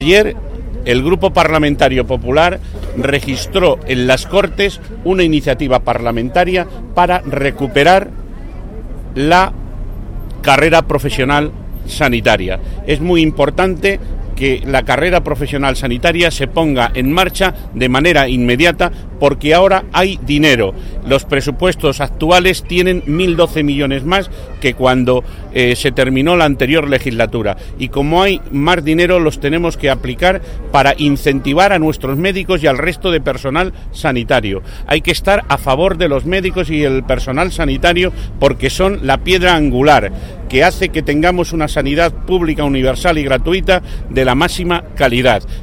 Ayer el Grupo Parlamentario Popular registró en las Cortes una iniciativa parlamentaria para recuperar la carrera profesional sanitaria. Es muy importante que la carrera profesional sanitaria se ponga en marcha de manera inmediata porque ahora hay dinero. Los presupuestos actuales tienen 1.012 millones más que cuando se terminó la anterior legislatura y como hay más dinero los tenemos que aplicar para incentivar a nuestros médicos y al resto de personal sanitario. Hay que estar a favor de los médicos y el personal sanitario porque son la piedra angular que hace que tengamos una sanidad pública, universal y gratuita de la máxima calidad.